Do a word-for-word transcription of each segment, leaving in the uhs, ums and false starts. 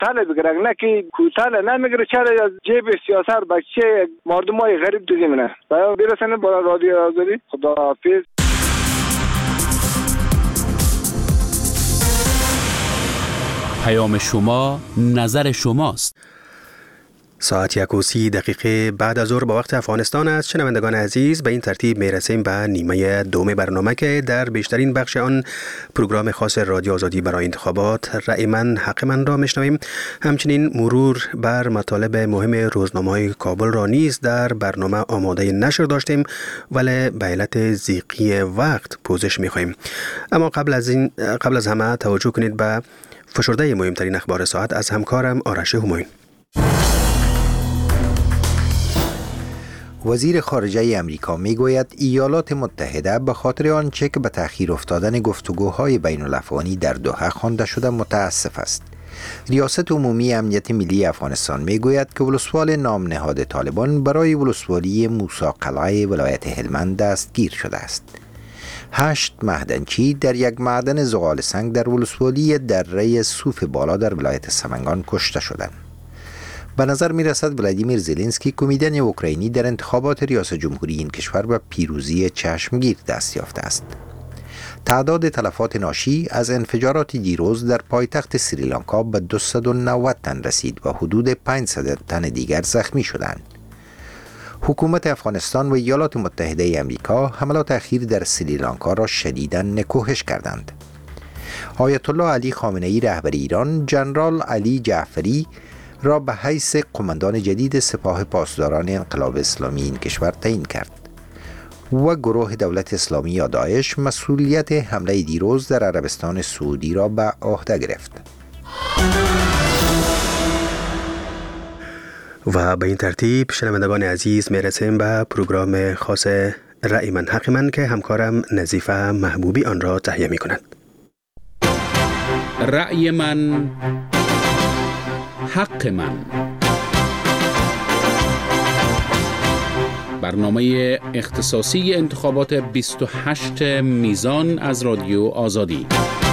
کوتاه بگیره، نه که کوتاه نمیگیره چرا از جیب سیاست بچه مردمای غریب دیدیم نه. باید برسنه با رادیو آزادی. خداحافظ. پیام شما نظر شماست. ساعت یک و سی دقیقه بعد از ظهر با وقت افغانستان است. شنوندگان عزیز، به این ترتیب میرسیم به نیمه دوم برنامه که در بیشترین بخش آن پروگرام خاص رادیو آزادی برای انتخابات رأی من حق من را میشنویم. همچنین مرور بر مطالب مهم روزنامه‌های کابل را نیز در برنامه آماده نشر داشتیم، ولی به علت ضیقی وقت پوزش میخواهیم. اما قبل از این قبل از همه توجه کنید به فشرده مهمترین اخبار ساعت از همکارم آرش همایون. وزیر خارجه امریکا میگوید ایالات متحده به خاطر آنچه که به تأخیر افتادن گفتگوهای بین الافغانی در دوحه خوانده شده متاسف است. ریاست عمومی امنیت ملی افغانستان میگوید که ولسوال نام نهاد طالبان برای ولسوالی موسی قلعه ولایت هلمند دستگیر شده است. هشت معدنچی در یک معدن زغال سنگ در ولسوالی دره صوف بالا در ولایت سمنگان کشته شدند. به نظر می رسد ولادیمیر زلنسکی کمیدن اوکراینی در انتخابات ریاست جمهوری این کشور به پیروزی چشمگیر دست یافته است. تعداد تلفات ناشی از انفجارات دیروز در پایتخت سریلانکا به دویست و نود تن رسید و حدود پانصد تن دیگر زخمی شدند. حکومت افغانستان و ایالات متحده امریکا حملات اخیر در سریلانکا را شدیداً نکوهش کردند. آیت الله علی خامنه ای رهبر ایران ژنرال علی جعفری را به حیث قماندان جدید سپاه پاسداران انقلاب اسلامی این کشور تعیین کرد و گروه دولت اسلامی یا داعش مسئولیت حمله دیروز در عربستان سعودی را به عهده گرفت. و به این ترتیب شنوندگان عزیز میرسیم به پروگرام خاص رأی من حق من که همکارم نظیفه محبوبی آن را تهیه می کند. رأی من حق من، برنامه اختصاصی انتخابات بیست و هشت میزان از رادیو آزادی.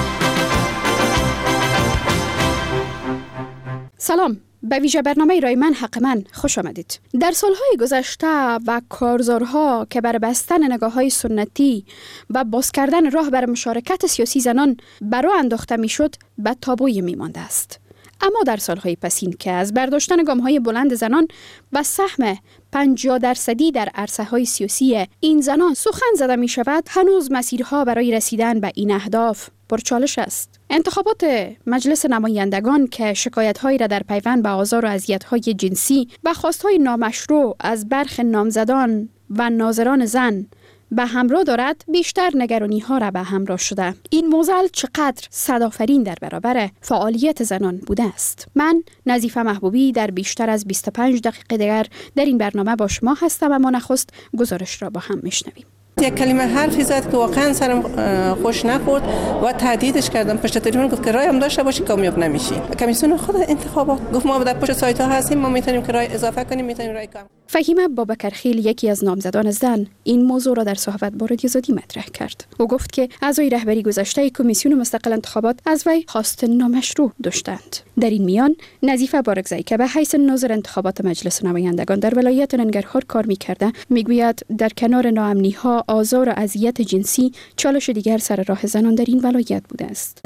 سلام، به ویژه برنامه رای من حق من خوش آمدید. در سالهای گذشته و کارزارها که بر بستن نگاه‌های سنتی و باز کردن راه بر مشارکت سیاسی زنان برو انداخته میشد، به تابوی میمانده است. اما در سالهای پسین که از برداشتن گام‌های بلند زنان به سهم پنجاه درصدی در عرصه‌های سیاسی این زنان سخن زده می شود، هنوز مسیرها برای رسیدن به این اهداف پرچالش است. انتخابات مجلس نمایندگان که شکایت‌هایی را در پیوند به آزار و اذیت‌های جنسی و خواست‌های نامشروع از برخی نامزدان و ناظران زن به همراه دارد، بیشتر نگرانی ها را به همراه شده. این موزل چقدر صدافرین در برابر فعالیت زنان بوده است. من نظیفه محبوبی در بیشتر از بیست و پنج دقیقه دیگر در این برنامه با شما هستم و ما نخست گزارش را با هم میشنویم. یک کلمه حرفی زد که واقعا سرم خوش نخورد و تهدیدش کردم. پشت تلفن گفت که رای هم داشته باشی کامیاب نمیشی. کمیسیون خود انتخابات گفت ما در پشت سایت ها هستیم، ما میتونیم که رای اضافه کنیم، میتونیم رای کم. فهیمه بابکرخیل، یکی از نامزدان زن، این موضوع را در صحبت با رادیو آزادی مطرح کرد. او گفت که اعضای رهبری گذشته کمیسیون مستقل انتخابات از وی خواست نامشروع داشتند. در این میان نظیفه بارگزایی که به حیث ناظر انتخابات مجلس نمایندگان در ولایت ننگرهار کار می‌کرده، میگوید در کنار ناامنی‌ها، آزار و اذیت جنسی، چالش دیگر سر راه زنان در این ولایت بوده است.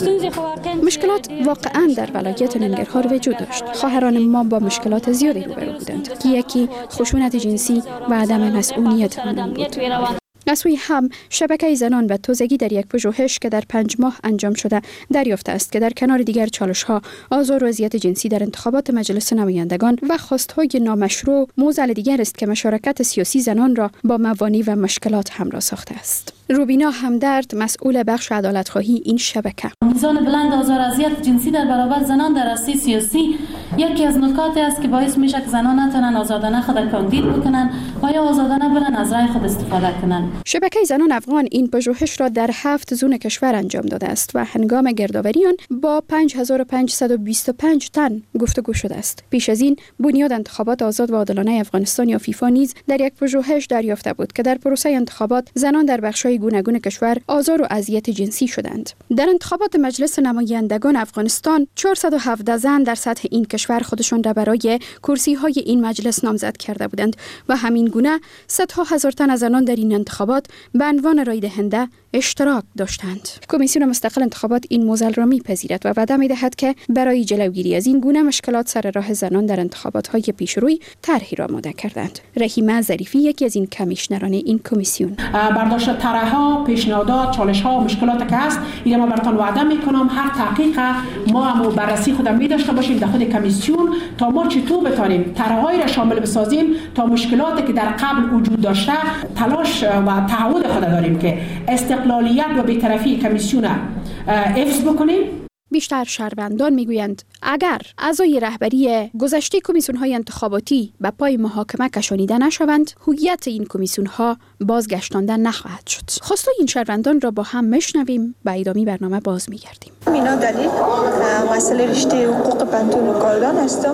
مشکلات واقعاً در ولایت ننگرهار وجود داشت. خواهران ما با مشکلات زیادی روبرو بودند که یکی خشونت جنسی و عدم مسئولیت آنان بود. از سوی هم شبکه زنان و توزیعی در یک پژوهش که در پنج ماه انجام شده دریافته است که در کنار دیگر چالش‌ها، آزار و اذیت جنسی در انتخابات مجلس نمایندگان و خواست‌های نامشروع موضوع دیگر است که مشارکت سیاسی زنان را با موانع و مشکلات همراه ساخته است. روبینا همدرد، مسئول بخش عدالت‌خواهی این شبکه: میزان بلند آزار و اذیت جنسی در برابر زنان در عرصه سیاسی یکی از نکاتی است که باعث میشه که زنان نتونن آزادانه خود کاندید بکنن و یا آزادانه برن از رای خود استفاده کنن. شبکه زنان افغان این پژوهش را در هفت زون کشور انجام داده است و هنگام گردآوری آن با پنج هزار و پانصد و بیست و پنج تن گفتگو شده است. پیش از این بنیاد انتخابات آزاد و عادلانه افغانستان یا فیفا نیز در یک پژوهش دریافته بود که در پروسه انتخابات زنان در بخش‌های گوناگون کشور آزار و اذیت جنسی شدند. در انتخابات مجلس نمایندگان افغانستان چهارصد و هفده زن در سطح این کشور خودشان را برای کرسی‌های این مجلس نامزد کرده بودند و همین گونه صدها هزار تن از زنان در این انتخابات به عنوان رای دهنده اشتراک داشتند. کمیسیون مستقل انتخابات این موضوع را می‌پذیرد و وعده می‌دهد که برای جلوگیری از این گونه مشکلات سر راه زنان در انتخابات‌های پیشروی طرحی را آماده کردند. رحیمه ظریفی یکی از این کمیشنران این کمیسیون: برداشت طرح‌ها، پیشنهادات، چالش‌ها و مشکلاتی که هست، اینا ما براتون وعده می‌کنم هر تحقیق ما هم بررسی خودم می‌داشته باشیم در خود کمیسیون تا ما چطور بتونیم طرح‌هایی را شامل بسازیم تا مشکلاتی که در قبل وجود داشته تلاش و تعهد خود داریم که استقلالیت و بی‌طرفی کمیسیون حفظ بکنیم. بیشتر شهروندان میگویند اگر اعضای رهبری گذشته کمیسیون‌های انتخاباتی به پای محاکمه کشانیده نشوند، هویت این کمیسیون‌ها بازگشتانده نخواهد شد. خواستای این شهروندان را با هم میشنویم، به ادامه برنامه باز میگردیم. مینا دلیل مسئله رشته حقوق بنتون و کاردان هستم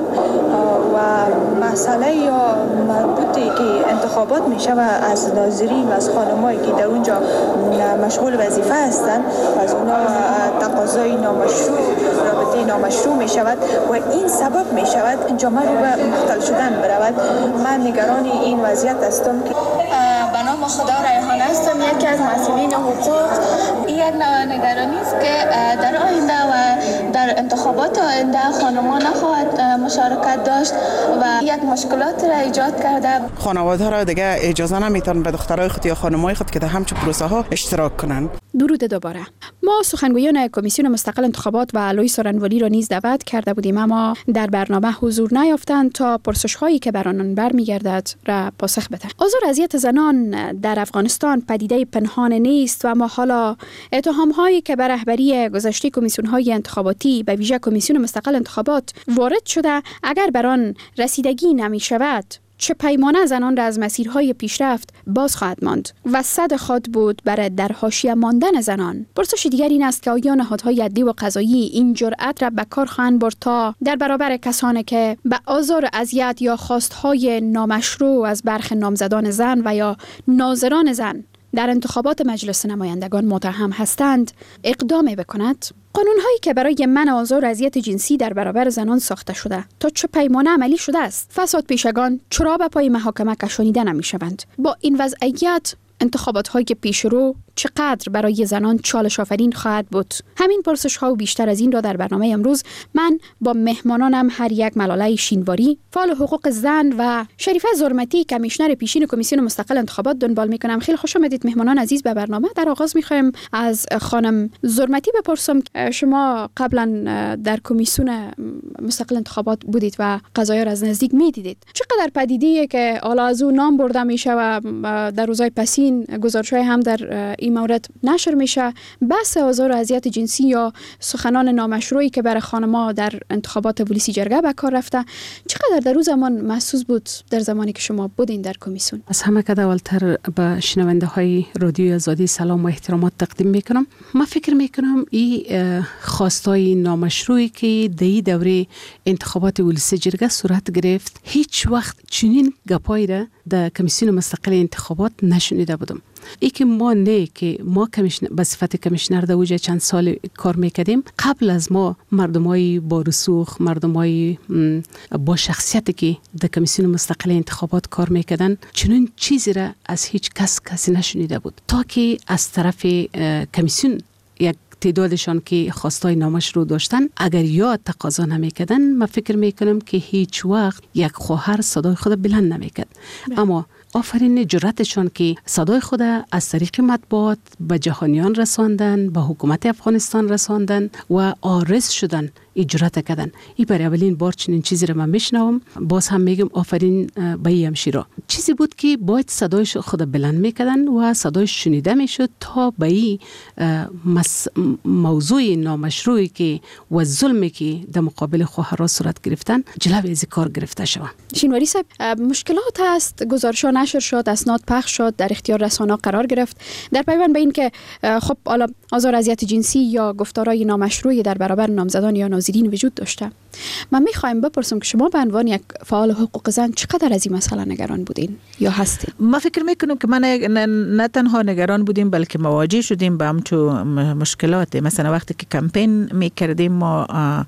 و مسئله یا مربوطه که انتخابات میشه و از ناظرین و از خانمایی که در اونجا مشغول وظیفه هستند از اونا تقاضای نامشروع رابطه نامشروع می شود و این سبب می شود جامعه رو به مختل شدن برود. من نگران این وضعیت هستم که به نام خدا ریحان هستم، یکی از مسئولین حقوق. این یک نگرانی است که در آینده و در انتخابات آینده خانمان نخواهد مشارکت داشت و یک مشکلات را ایجاد کرده. خانواده را دیگه اجازه نمیتن به دخترای خود یا خانمای خود که در همچون پروسه ها اشتراک کنند. درود دوباره. ما سخنگویان کمیسیون مستقل انتخابات و علوی سارنوالی را نیز دعوت کرده بودیم، اما در برنامه حضور نیافتند تا پرسش هایی که بر آنان برمیگردد را پاسخ بدهند. آزار اذیت زنان در افغانستان پدیده پنهان نیست و ما حالا اتهام هایی که بر رهبری گذشته کمیسیون های انتخاباتی به ویژه کمیسیون مستقل انتخابات وارد شده اگر بر آن رسیدگی نمی شود چه پیمانه زنان را از مسیرهای پیشرفت باز خواهد ماند و صد خواهد بود برای در حاشیه ماندن زنان. پرسش دیگر این است که آیا نهادهای عدلی و قضایی این جرأت را به کار خواهند برد تا در برابر کسانی که به آزار و اذیت یا خواستهای نامشروع از برخی نامزدان زن و یا ناظران زن در انتخابات مجلس نمایندگان متهم هستند اقدام بکند؟ قانون‌هایی که برای منع آزار و اذیت جنسی در برابر زنان ساخته شده تا چه پیمانه عملی شده است؟ فساد پیشگان چرا به پای محاکمه کشانیده نمی‌شوند؟ با این وضعیت انتخابات‌های پیشرو چقدر برای زنان چالش آفرین خواهد بود؟ همین پرسش ها و بیشتر از این را در برنامه امروز من با مهمانانم هر یک ملاله شینواری، فعال حقوق زن و شریفه زرمتی کمیشنر پیشین کمیسیون مستقل انتخابات دنبال میکنم. خیلی خوش آمدید مهمانان عزیز به برنامه. در آغاز میخوایم از خانم زرمتی بپرسم، شما قبلا در کمیسیون مستقل انتخابات بودید و قضایا را از نزدیک میدیدید. چقدر پدیده‌ای که حالا از اون نام برده میشه و در روزهای پسین گزارش‌های هم در این مورد نشر میشه، بحث آزار و اذیت جنسی یا سخنان نامشروعی که برای خانم‌ها در انتخابات ولسی جرگه به کار رفته، چقدر در اون زمان محسوس بود در زمانی که شما بودین در کمیسیون؟ از همه که اولتر به شنونده های رادیو آزادی سلام و احترامات تقدیم میکنم. من فکر میکنم این خواستای نامشروعی که در این دوره انتخابات ولسی جرگه صورت گرفت هیچ وقت چنین گپایی را در کمیسیون مستقل انتخابات نشنیده بودم. ای که ما نه که ما کمیشنر به صفت کمیشنر در اوج چند سال کار میکردیم، قبل از ما مردمای با رسوخ، مردمای با شخصیتی که در کمیسیون مستقل انتخابات کار میکردن چنین چیزی را از هیچ کس کسی نشنیده بود تا که از طرف کمیسیون یک تعدادشان که خواستای نامشروع داشتن اگر یا تقاضا نمیکردن، من فکر میکنم که هیچ وقت یک خواهر صدای خود بلند نمیکرد. اما آفرین جرأتشان که صدای خود از طریق مطبوعات به جهانیان رساندن، به حکومت افغانستان رساندن و عارض شدن، اجرات کردن. این برای اولین بار چنین چیزی رو من میشنوم. باز هم میگم آفرین به این همشیرا. چیزی بود که باید صدای خود بلند میکردن و صدای شنیده میشد تا به این موضوع نامشروعی که و ظلمی که در مقابل خواهرها صورت گرفتن جلوی از کار گرفته شود. شینواری صاحب، مشکلات هست، گزارشان نشر شد، اسناد پخش شد، در اختیار رسانه‌ها قرار گرفت در پیوند به این که خب حالا آزار اذیت جنسی یا گفتارهای نامشروعی در برابر نامزدان یا ناظرین وجود داشته. من میخوایم بپرسم که شما به عنوان یک فعال حقوق زن چقدر از این مسئله نگران بودین یا هستین؟ ما فکر میکنم که من نه تنها نگران بودیم بلکه مواجه شدیم با همچون مشکلات. مثلا وقتی که کمپین میکردیم ما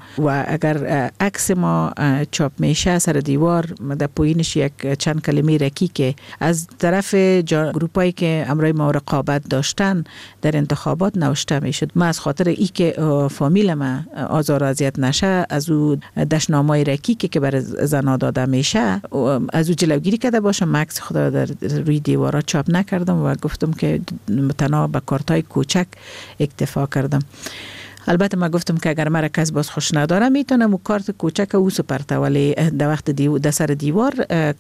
و اگر عکس ما چاپ میشه سر دیوار در پایینش یک چند کلمه رکیک از طرف گروپایی که امرای ما رقابت داشتن در انتخابات نوشته میشد. ما از خاطر ای که فامیل ما آزار و اذیت نشه از او دشنامه‌ای رکیکی که برای زنا داده میشه از او جلوگیری کرده باشم. عکس خدا در روی دیوارا چاپ نکردم و گفتم که تنها به کارتای کوچک اکتفا کردم. البته ما گفتم که اگر مرا کس باز خوش نداره میتونم و کارت کوچک او سپرته، ولی در وقت دیو در سر دیوار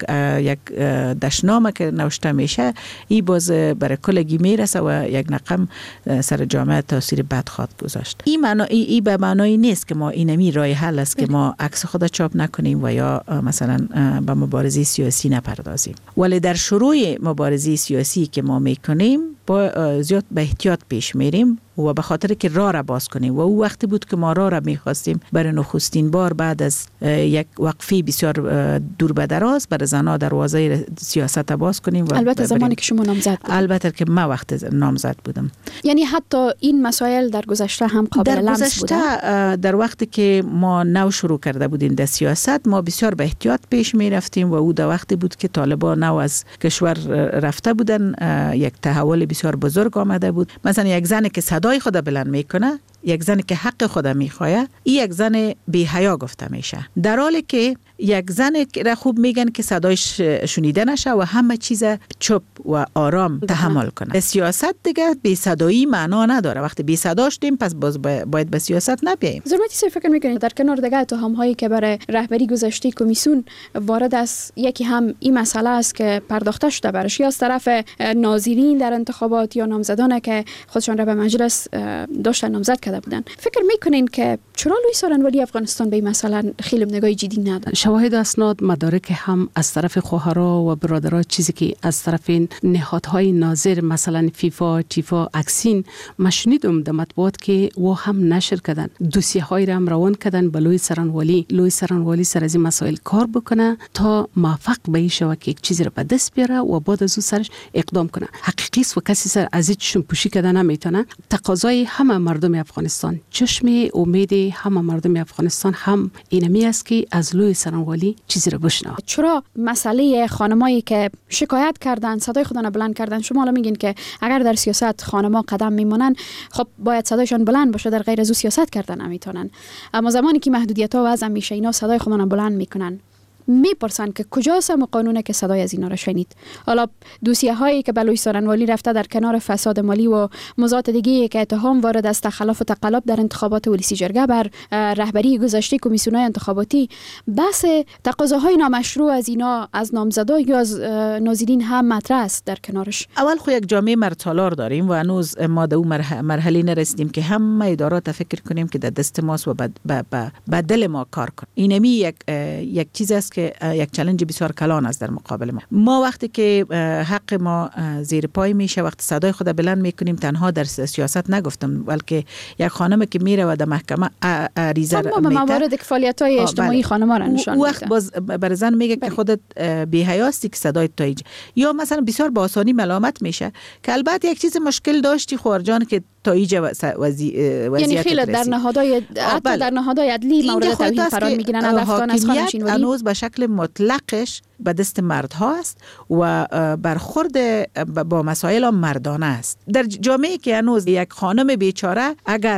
یک دشنامه که نوشته میشه ای باز برای کلگی میرسه و یک رقم سر جامعه تاثیر بد خواهد گذاشت. این معنا ای, ای به معنای نیست که ما اینمی راه حل است که ما عکس خود چاپ نکنیم و یا مثلا به مبارزه سیاسی نپردازیم، ولی در شروع مبارزه سیاسی که ما میکنیم با زیاد به احتیاط پیش میریم و به خاطر که راه را باز کنیم و او وقتی بود که ما راه را میخواستیم برای نخستین بار بعد از یک وقفه بسیار دور به دراز برای زنها دروازه سیاست باز کنیم. و البته زمانی که شما نامزد بودیم. البته که ما وقت نامزد بودم. یعنی حتی این مسائل در گذشته هم قابل لمس بوده؟ در گذشته در وقتی که ما نو شروع کرده بودیم در سیاست ما بسیار به احتیاط پیش میرفتیم و او در وقتی بود که طالبان نو از کشور رفته بودن، یک تحول بسیار بزرگ آمده بود. مثلا یک زن که صدای خود بلند میکنه، یک زن که حق خود میخواه، این یک زن بی حیا گفته میشه، در حالی که یک زن را خوب میگن که صدایش شنیده نشه و همه چیز چپ و آرام تحمل کنه. سیاست دیگه بی صدایی معنا نداره. وقتی بی صدا شدیم پس باز باید به سیاست نبیاییم. ضرورتی سی فکر میکنید در کنار دیگه اتهام هایی که برای رهبری گذشته کمیسیون وارد است، یکی هم این مسئله است که پرداخته شده برش یا از طرف ناظرین در انتخابات یا نامزدان که خودشان را به مجلس داشتن نامزد کرده بودن. فکر میکنین که چرا لویی سارنوالی افغانستان به این مسئله خیلی نگاه جدی نداره؟ شواهد اسناد مدارک هم از طرف خواهرها و برادرها چیزی که از طرف نهادهای ناظر مثلا فیفا، تیفا، اکسین مشنیدم در مطبوعات که و هم نشر کردن، دوسیه های را هم روان کردن به لویی سارنوالی. لویی سارنوالی سر از این مسائل کار بکنه تا موفق به این شود که یک چیزی را به دست بیاره و بعد از او سرش اقدام کنه. حقیقی است و کسی سر از چشم پوشی کردن نمیتونه. تقاضای همه مردم افغانستان، چشم امید همه مردم افغانستان هم اینمی است که از لویی سارنوالی چیزی رو بشنوه. چرا مسئله خانمایی که شکایت کردن، صدای خودشون بلند کردن، شما الان میگین که اگر در سیاست خانم‌ها قدم میمونن خب باید صدایشان بلند باشه، در غیر از او سیاست کردن نمیتونن، اما زمانی که محدودیت‌ها وضع میشه اینا صدای خودشون بلند میکنن. میپرسن که کجاست هم قانونه که صدای از اینا را شنید؟ حالا دوسیه هایی که بلوی سارنوالی رفته در کنار فساد مالی و موضوعات دیگه که اتهام وارد است خلاف و تقلب در انتخابات ولسی جرگه بر رهبری گذشته کمیسیون‌های انتخاباتی، بحث تقاضاهای نامشروع از اینا از نامزدا یا از ناظرین هم مطرح است در کنارش. اول خو یک جامعه مرتالار داریم و هنوز ما در اون مرحله نرسیدیم که همه ادارات فکر کنیم که در دست ماست و به دل ما کار کنیم. اینمی یک یک چیز است که یک چالش بسیار کلان است در مقابل ما. ما وقتی که حق ما زیر پای میشه، وقتی صدای خود بلند میکنیم، تنها در سیاست نگفتم بلکه یک خانم که میره و در محکمه عریضه میده، ما موارد فعالیت‌های اجتماعی خانم‌ها را نشان میده. وقت باز بر زن میگه که خودت بی حیاستی که صدای تو، یا مثلا بسیار با آسانی ملامت میشه که البته یک چیز مشکل داشتی خورجان که تایید وضعیت، یعنی خیلی در نهادهای حتی در نهادهای عدلی مورد توهین قرار میگیرن. افغان از خانشین هنوز به شکل مطلقش به دست مردها است و برخورد با مسائل مردانه است. در جامعه که هنوز یک خانم بیچاره اگر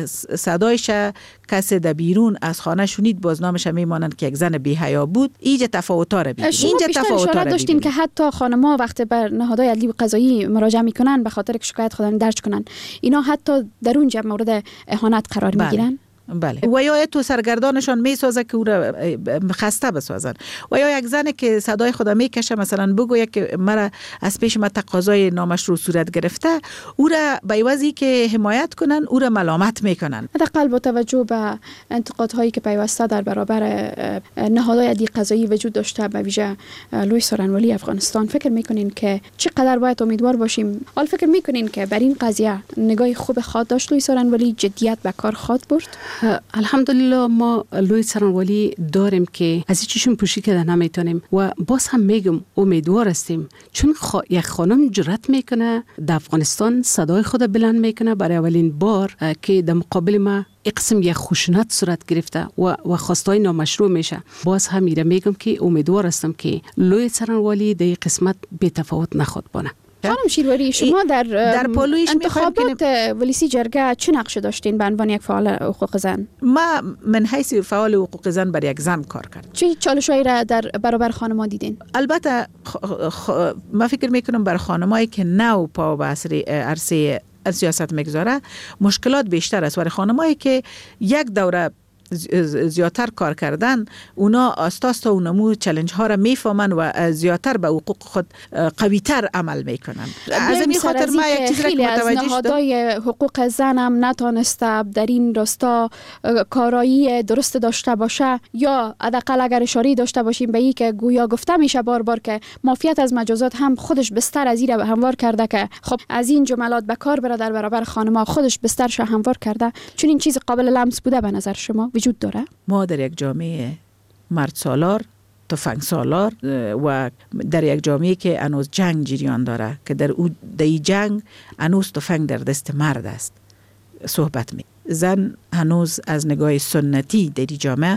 صدایش کسی در بیرون از خانه شنید، بازنامش میمانند که یک زن بی حیا بود. اینجا تفاوت‌ها را ببینید. اینجا تفاوت‌ها را داشتین که حتی خانم‌ها وقتی بر نهادهای عدلی و قضایی مراجعه میکنن به خاطر که شکایت خودن درج کنن، اینا حتی در اونجا مورد اهانت قرار میگیرن. بله. و یا تو سرگردانشان میسازه که او را خسته بسازن. و یا یک زن که صدای خدا میکشه مثلا بگوید که مرا از پیش ما تقاضای نامشروع صورت گرفته، او را به عوضی که حمایت کنن او را ملامت میکنن. حداقل با توجه به انتقادهایی که پیوسته در برابر نهادهای عدلی قضایی وجود داشته، به ویژه لوی سارنوالی افغانستان، فکر میکنین که چقدر باید امیدوار باشیم؟ حال فکر میکنین که بر این قضیه نگاه خوب خواهد داشت لوی سارنوالی، جدیت به کار خواهد برد؟ الحمدلله ما لوی سارنوالی داریم که از چشم پوشی که نمیتونیم و باز هم میگم امیدوار هستیم، چون خوا... یک خانم جرأت میکنه در افغانستان صدای خود بلند میکنه برای اولین بار که در مقابل ما اقسم یک خشونت صورت گرفته و و خواستای نامشروع میشه. باز هم میره میگم که امیدوار هستم که لوی سارنوالی در قسمت بی تفاوت نخواد بانه. خانم شیرواری، شما در در پالویش انتخابات ولیسی جرگه چه نقش داشتین به عنوان یک فعال حقوق زن؟ ما من حیث فعال حقوق زن بر یک زن کار کردم. چه چالشایی را در برابر خانم‌ها دیدین؟ البته خ... خ... ما فکر میکنم بر خانمایی که نو پا به عرصه سیاست میگذاره مشکلات بیشتر است. برای خانمایی که یک دوره زیادتر کار کردن، اونا آستاستا و نمو چالش ها را میفهمن و زیادتر به حقوق خود قوی تر عمل میکنن. از این خاطر ما یک چیز را که متوجه شدم، نهادهای حقوق زن هم نتونسته در این راستا کارایی درست داشته باشه، یا حداقل اگر اشاره داشته باشیم به این که گویا گفته میشه بار بار که مافیات از مجازات هم خودش بستر از این هموار کرده که خب از این جملات به کار بره در برابر خانم‌ها، خودش بسترش هموار کرده. چون این چیز قابل لمس بوده به نظر شما وجود داره؟ ما در یک جامعه مرد سالار، تفنگ سالار و در یک جامعه که هنوز جنگ جریان داره که در او در جنگ هنوز تفنگ در دست مرد است صحبت می. زن هنوز از نگاه سنتی در جامعه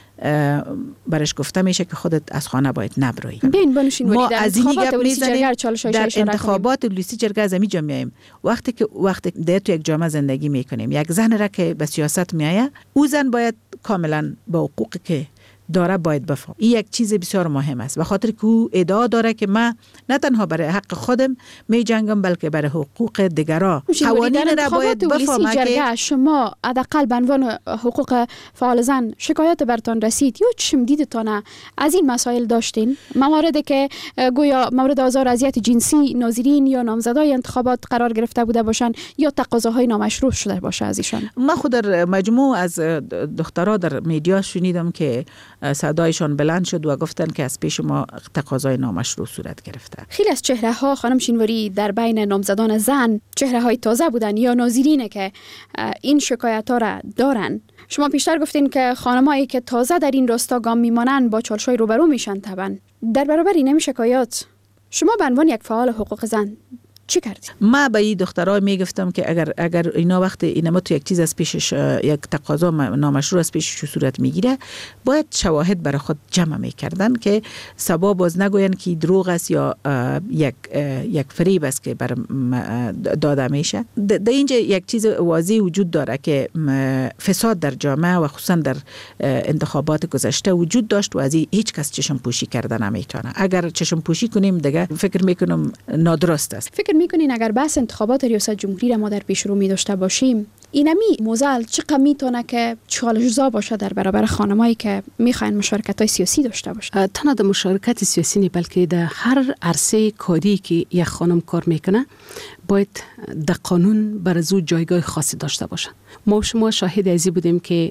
برش گفته میشه که خودت از خانه باید نبروی. ما از این گپ میزنیم در انتخابات ولیسی جرگه از این جامعه وقتی که وقتی در تو یک جامعه زندگی میکنیم، یک زن را که به سیاست میایه، او زن باید کاملا با حقوقی که داره باید بفهم. این یک چیز بسیار مهم است، و خاطر که او ادعا داره که من نه تنها برای حق خودم می جنگم بلکه برای حقوق دیگران. قوانین را باید بفهمم که شما حداقل به عنوان حقوق فعال زن شکایت برتان رسید یا چشم دیدتان از این مسائل داشتین؟ مواردی که گویا مورد آزار اذیت جنسی ناظرین یا نامزدای انتخابات قرار گرفته بوده باشن یا تقاضاهای نامشروع شده باشه از ایشان؟ من خود در مجموع از دخترها در میدیا شنیدم که صدایشان بلند شد و گفتن که از پیش ما تقاضای نامشروع صورت گرفته. خیلی از چهره ها خانم شینواری در بین نامزدان زن چهره های تازه بودن یا ناظرینه که این شکایت ها را دارن. شما پیشتر گفتین که خانمایی که تازه در این راستا گام میمانن با چالش‌های روبرو میشن. طبعا در برابر این شکایات شما به عنوان یک فعال حقوق زن چی کردی؟ ما به این دخترها میگفتم که اگر اگر اینا وقت اینا تو یک چیز از پیشش یک تقاضا نامشروع از پیشش صورت میگیره، باید شواهد برای خود جمع میکردن که سبا باز نگوین که دروغ است یا یک یک فریب است که بر داده میشه. در اینجا یک چیز واضح وجود داره که فساد در جامعه و خصوصا در انتخابات گذشته وجود داشت و از هیچ کس چشم پوشی کرده نمیتونه. اگر چشم پوشی کنیم دیگه فکر میکنم نادرست است. فکر میکنین اگر بحث انتخابات ریاست جمهوری را ما در پیش رو می داشته باشیم، اینمی موزل چقدر میتونه که چالش‌زا باشه در برابر خانمایی که میخواین مشارکت‌های سیاسی داشته باشه؟ تنها در مشارکت سیاسی نه، بلکه در هر عرصه کاری که یک خانم کار میکنه باید در قانون بر از او جایگاه خاصی داشته باشه. ما شما شاهد ازی بودیم که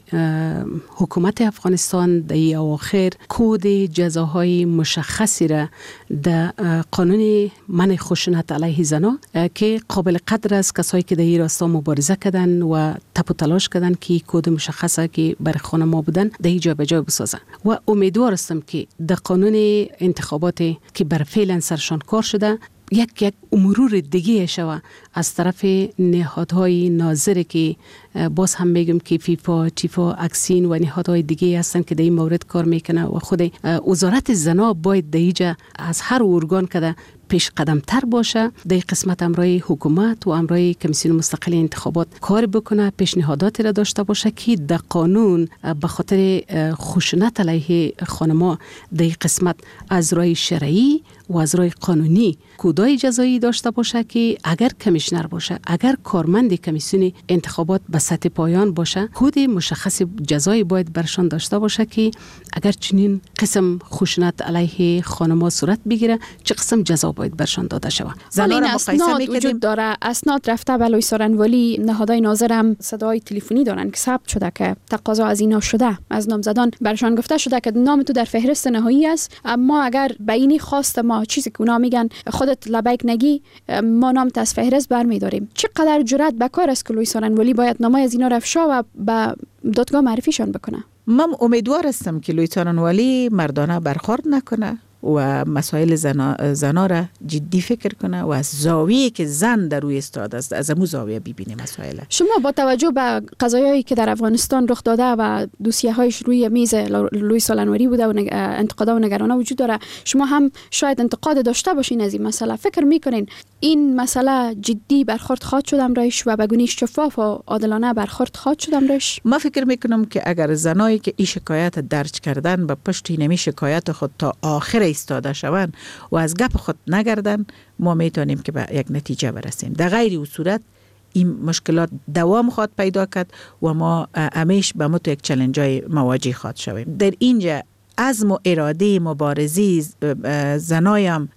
حکومت افغانستان در اواخر کد جزاهای مشخصی را در قانون منع خشونت علیه زنان که قابل قدر است کسایی که در این راستا مبارزه کردن و تپ و تلاش کردن که کد مشخصه که برای خانم‌ها بودن در اینجا به جای بسازن. و امیدوار هستم که در قانون انتخابات که بر فعلا سرشان کار شده یک یک مرور دیگه شوه از طرف نهادهای ناظر که باز هم میگم که فیفا، چیفا، اکسین و نهادهای دیگه هستن که در این مورد کار میکنه و خود وزارت زنا باید در اینجا از هر ارگان که پیش قدم تر باشه در قسمت امرای حکومت و امرای کمیسیون مستقل انتخابات کار بکنه، پیشنهاداتی را داشته باشه که در قانون به خاطر خشونت علیه خانم‌ها در قسمت از رای شرعی و از راه قانونی کودای جزایی داشته باشه که اگر کمیشنر باشه، اگر کارمند کمیسیون انتخابات به سطح پایان باشه، کد مشخص جزایی باید برشان داشته باشه که اگر چنین قسم خشونت علیه خانم‌ها صورت بگیره چه قسم جزا باید برشان داده شود. زنان اسناد وجود داره، اسناد رفته به لوی سارنوالی، نهادهای ناظر هم صدای تلفنی دارن که ثبت شده که تقاضا از اینا شده، از نامزدان برشان گفته شده که نام تو در فهرست نهایی است، اما اگر به اینی خواست ما چیزی که اونا میگن خودت لبیک نگی ما نام از فهرست برمیداریم. چقدر جرأت به کار است که لوی سارنوالی باید نامای از اینا رفشا و به دادگاه معرفیشان بکنه. من امیدوار هستم که لوی سارنوالی مردانه برخورد نکنه و مسائل زنا, زنا را جدی فکر کنه و از زاویه که زن در روی استاد است از امو زاویه ببینه مسائل. شما با توجه به قضایایی که در افغانستان رخ داده و دوسیه هایش روی میز لوی سارنوالی بوده و انتقادها و نگرانها وجود داره، شما هم شاید انتقاد داشته باشین از این مسئله. فکر میکنین این مسئله جدی برخورد خواهد شد امرایش و به گونه شفاف و عادلانه برخورد خواهد شد امرایش؟ ما فکر میکنم که اگر زنایی که این شکایت درج کردن به پشت اینمی شکایت خود تا آخر ایستاده شوند و از گپ خود نگردن، ما میتونیم که به یک نتیجه برسیم. در غیر او صورت این مشکلات دوام خواهد پیدا کرد و ما همیشه به متو یک چالنجای مواجه خواهد شویم. در اینجا عزم و اراده مبارزی زنایم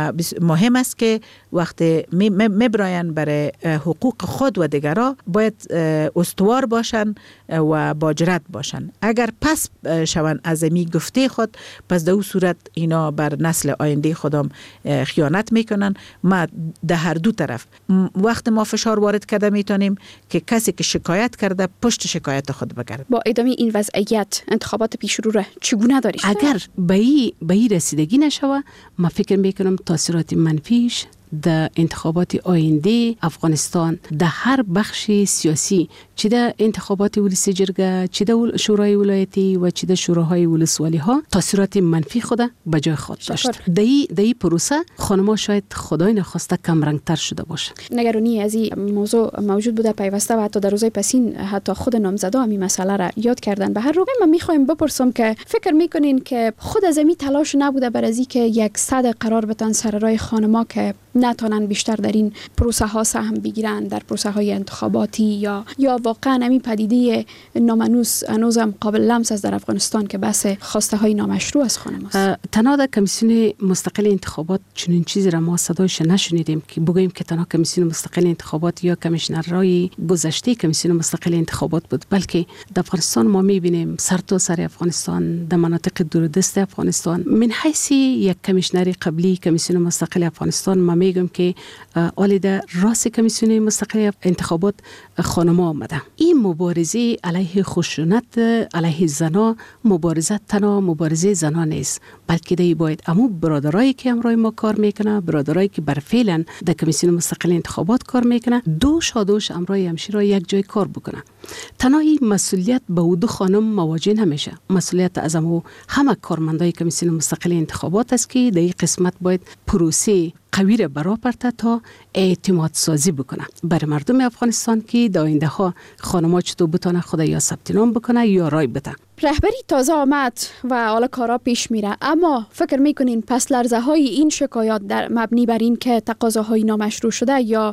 مهم است که وقتی میبراین برای حقوق خود و دیگران باید استوار باشن و با جرأت باشن. اگر پس شون از می گفته خود، پس در اون صورت اینا بر نسل آینده خودم خیانت میکنن. ما در هر دو طرف وقت ما فشار وارد کرده میتونیم که کسی که شکایت کرده پشت شکایت خود بگرد. با ادامه این وضعیت انتخابات پیش رو را چگونه داری؟ اگر به این رسیدگی نشوه، ما فکر میکنم تاثیرات منفیش در انتخابات آینده افغانستان در هر بخش سیاسی، چه در انتخابات ولسی جرگه، چه در شورای ولایتی و چه در شوراهای ولسوالی ها، تاثیرات منفی خود به جای خود داشت. در این پروسه خانم‌ها شاید خدای نخواسته کم رنگتر شده باشه. نگرانی از این موضوع موجود بوده پیوسته و حتی در روزهای پسین حتی خود نامزدا همین مسئله را یاد کردن. به هر روی من میخوایم بپرسم که فکر میکنین که خود از این تلاش نبوده برای اینکه یک صد قرار بتن سر راه خانم‌ها که نتونن بیشتر در این پروسه ها سهم بگیرن، در پروسه های انتخاباتی، یا یا واقعا همین پدیده نامنوس هنوزم قابل لمس است در افغانستان که بحث خواسته های نامشروع از خانم است؟ تنها در کمیسیون مستقل انتخابات چنین چیزی را ما صدایش نشنیدیم که بگوییم که تنها کمیسیون مستقل انتخابات یا کمیشنرای گذشته کمیسیون مستقل انتخابات بود، بلکه در افغانستان ما میبینیم سر تا سر افغانستان، در مناطق دوردست افغانستان، من حیث یک کمیشنر قبلی کمیسیون مستقل افغانستان ما میگم که آلیده راست کمیسیون مستقل انتخابات خانم‌ها آمده. این مبارزه علیه خشونت علیه زنا مبارزه تنها مبارزه زنا نیست، بلکه دی باید امو برادرایی که امروی ما کار میکنه، برادرایی که بر فعلا در کمیسیون مستقل انتخابات کار میکنه، دوش دوش امروی همشیرا یک جای کار بکنه. تنها این مسئولیت به او دو خانم مواجه نمیشه، مسئولیت از امو همه کارمندای کمیسیون مستقل انتخابات است که در این قسمت باید پروسه قوی را برا پرته تا اعتماد سازی بکنه برای مردم افغانستان که در آینده ها خانم‌ها چطور بتونه خود یا ثبت نام بکنه یا رای بده. رهبری تازه آمد و حالا کارا پیش میره، اما فکر میکنین پس لرزه های این شکایات در مبنی بر این که تقاضاهای نامشروع شده یا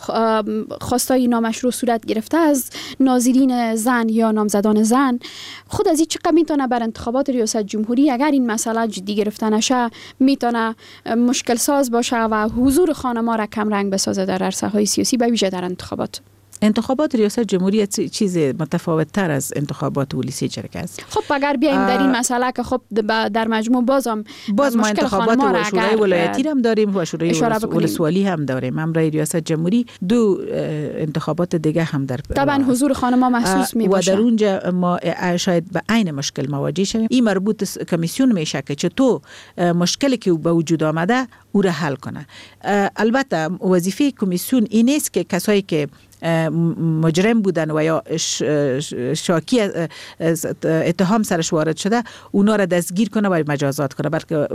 خواستای نامشروع صورت گرفته از ناظرین زن یا نامزدان زن، خود از این چقدر میتونه بر انتخابات ریاست جمهوری اگر این مسئله جدی گرفته نشه میتونه مشکل ساز باشه و حضور خانم‌ها را کم رنگ بسازه در عرصه های سیاسی، به ویژه در انتخابات؟ انتخابات ریاست جمهوری چیز متفاوت تر از انتخابات ولسی جرگه است. خب اگر بیایم در این مسئله که خب در مجموع بازم باز ما انتخابات و شورای ولایتی هم داریم و شورای ولسوالی هم داریم. امرای ریاست جمهوری دو انتخابات دیگه هم در طبعا حضور خانم‌ها محسوس می باشه و در اونجا ما شاید به عین مشکل مواجه شویم. این مربوط کمیسیون میشه که چطور مشکلی که به وجود آمده او را حل کنه. البته وظیفه کمیسیون این است که کسایی که مجرم بودن و یا شاکی اتهام سرش وارد شده اونا را دستگیر کنه و مجازات کنه، بلکه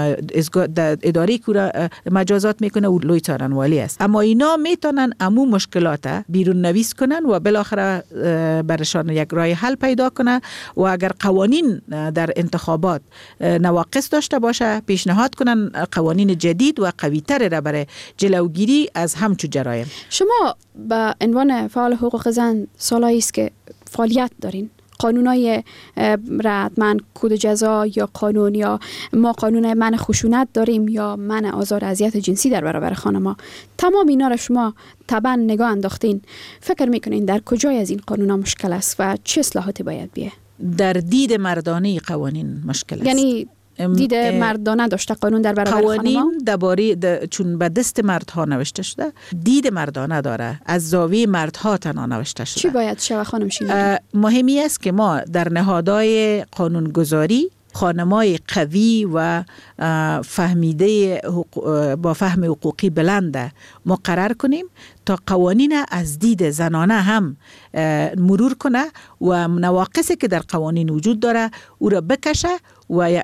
اداره کورا مجازات میکنه و لوی څارنوالی است. اما اینا میتونن امو مشکلات بیرون نویس کنن و بالاخره برشان یک راه حل پیدا کنه و اگر قوانین در انتخابات نواقص داشته باشه پیشنهاد کنن قوانین جدید و قوی‌تر را برای جلوگیری از همچو جرایم. شما به عنوان فعال حقوق زن سالایی است که فعالیت دارین، قانونای رتمن کود جزا یا قانون یا ما قانون منع خشونت داریم یا منع آزار اذیت جنسی در برابر خانم‌ها، تمام اینا را شما طبعا نگاه انداختین، فکر میکنین در کجای از این قانونا مشکل است و چه اصلاحاتی باید بیه؟ در دید مردانه قوانین مشکل است. یعنی دید مردانه داشته قانون در برابر قوانین درباره د... چون به دست مردها نوشته شده دید مردانه داره، از زاویه مردها تنها نوشته شده. چی باید شوه خانم شینه؟ مهمی است که ما در نهادهای قانونگذاری خانمای قوی و فهمیده با فهم حقوقی بلنده مقرر کنیم تا قوانین از دید زنانه هم مرور کنه و نواقصی که در قوانین وجود داره او را بکشه و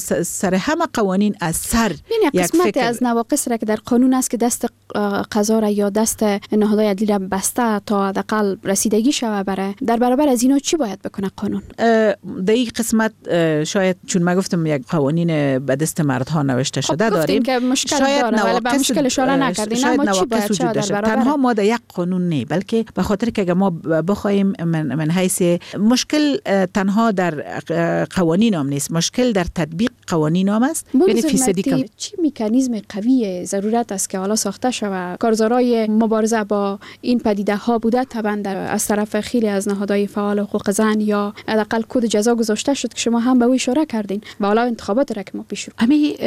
سر همه قوانین از سر یک قسمت از نواقص را که در قانون است که دست قضا را یا دست نهادهای عدلی را بسته تا حداقل رسیدگی شوه بره، در برابر از اینا چی باید بکنه قانون؟ در این قسمت شاید چون ما گفتم یک قوانین به دست مردها نوشته شده خب داریم که مشکل شاید داره ولی به مشکل اشاره نکردین، اما چی باید شوه در برابر؟ تنها ما در یک قانون نه، بلکه به خاطر که ما بخوایم من, من حیث مشکل تنها در قوانین هم نیست، مشکل در تطبیق قوانین هم است. یعنی فیصدی کم. چی مکانیزم قوی ضرورت است که حالا ساخته شود؟ کارزارای مبارزه با این پدیده ها بوده طبعا در از طرف خیلی از نهادهای فعال حقوق زن یا حداقل کد جزا گذاشته شد که شما هم به او اشاره کردین و حالا انتخابات را که ما پیش رو امی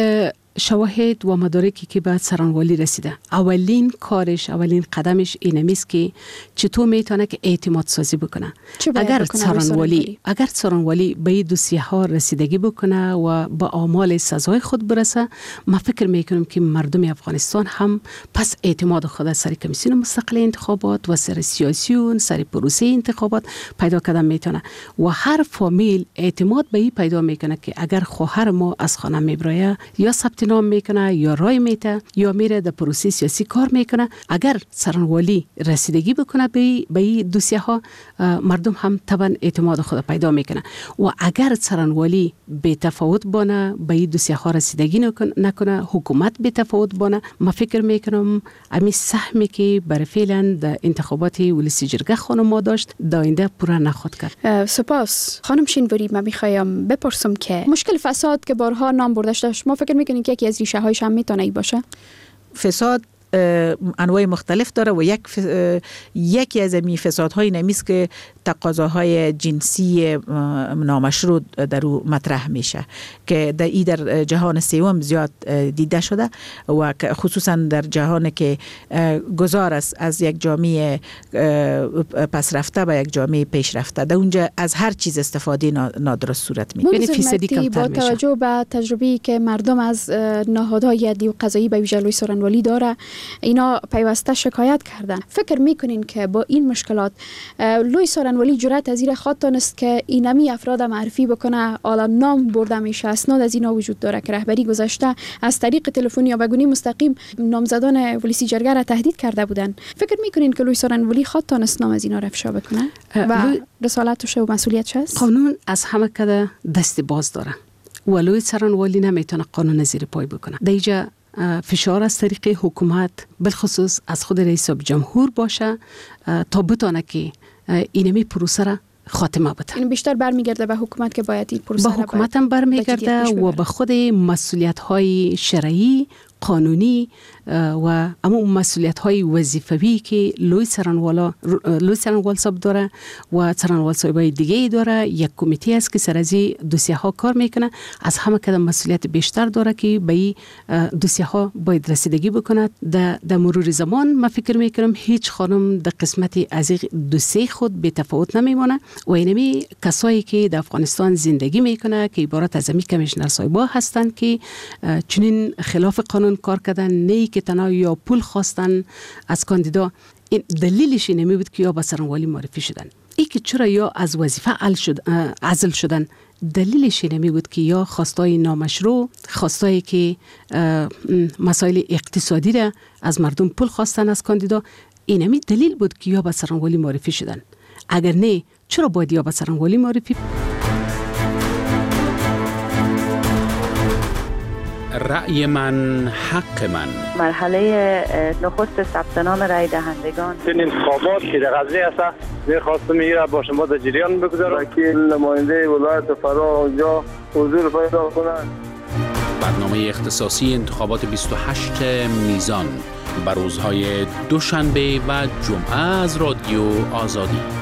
شواهد و مدارکی که به سرانوالی رسیده، اولین کارش اولین قدمش اینه است که چطور میتونه که اعتماد سازی بکنه. اگر سرانوالی اگر سرانوالی به این دوسیه ها رسیدگی بکنه و به اعمال سزای خود برسه، ما فکر میکنم که مردم افغانستان هم پس اعتماد خود سر کمیسیون مستقل انتخابات و سر سیاسیون سر پروسه انتخابات پیدا کردن میتونه و هر فامیل اعتماد به این پیدا میکنه که اگر خواهر ما از خانه میبره یا ثبت نام میکنه یا رای میته یا میره در پروسه سیاسی کار میکنه، اگر سرانوالی رسیدگی بکنه به به دوسیه ها، مردم هم طبعا اعتماد خود پیدا میکنه و اگر سرانوالی به تفاوت بانه به دوسیه ها رسیدگی نکنه، حکومت به تفاوت بانه، ما فکر میکنم امی سهمی که برای فعلا در انتخابات ولسی جرگه خانم ما داشت داینده پورا نخواد کرد. سپاس خانم شینوری. من میخوایم بپرسم که مشکل فساد که بارها نام برده شده، شما فکر میکنید که یکی از ریشه هایش هم میتونه ای باشه؟ فساد انواع مختلف داره و یک یکی از این فسادهای نمیست که تقاضاهای جنسی نامشروع در او مطرح میشه که در ای در جهان سوم زیاد دیده شده و خصوصا در جهان که گذار است از یک جامعه پس رفته به یک جامعه پیش رفته، در اونجا از هر چیز استفاده نادرست صورت میگیره. یعنی فیصدی کمتر میشه. با توجه به تجربه‌ای که مردم از نهادهای عدلی و قضایی به ویژه لوی سرانوالی داره، اینا پیوسته شکایت کردن. فکر میکنین که با این مشکلات لوی سرانوالی جرأت از این خواهد است که اینمی افراد معرفی بکنه؟ حالا نام برده میشه، اسناد از اینا وجود داره که رهبری گذاشته از طریق تلفن یا بگونی مستقیم نامزدان ولسی جرگه را تهدید کرده بودن. فکر میکنین که لوی سرانوالی خواهد است نام از اینا را افشا بکنه و رسالتش و مسئولیتش است؟ قانون از همه کده دست باز داره و لوی سرانوالی نمیتونه قانون زیر پای بکنه. دیجا فشار از طریق حکومت بالخصوص از خود رئیس جمهور باشه تا بتونه که اینمی پروسه را خاتمه بده. این بیشتر برمیگرده به حکومت که باید این پروسه به حکومت هم برمیگرده و به خود مسئولیت های شرعی قانونی و اما مسئولیت های وظیفوی که لوی سرانوالا لوی سرانوال صاحب داره و سرانوال صاحبای دیگه ای داره، یک کمیته است که سر از دوسیه ها کار میکنه، از همه کدام مسئولیت بیشتر داره که به این دوسیه ها باید رسیدگی بکنه. در مرور زمان ما فکر میکنم هیچ خانم در قسمت از دوسیه خود به تفاوت نمیمونه و اینمی کسایی که در افغانستان زندگی میکنه که عبارت از امی کمیشنر صاحبا هستند که چنین خلاف قانون کار کردن، نه که تنها یا پول خواستن از کاندیدا، این دلیلش اینمی بود که یا به سرانوالی معرفی شدن. ای که چرا یا از وظیفه عزل شدن، دلیلش اینمی بود که یا خواستای نامشروع، خواستایی که مسائل اقتصادی را از مردم پول خواستن از کاندیدا، اینمی دلیل بود که یا به سرانوالی معرفی شدن. اگر نه چرا باید یا به سرانوالی معرفی؟ رأی من حق من. مرحله نخست ثبت نام رای دهندگان. این انتخابات که در غزنی است، می‌خواستم این را با شما در جریان بگذارم که نماینده ولایت فرا اونجا حضور پیدا کنند. برنامه اختصاصی انتخابات بیست و هشت میزان بر روزهای دوشنبه و جمعه از رادیو آزادی.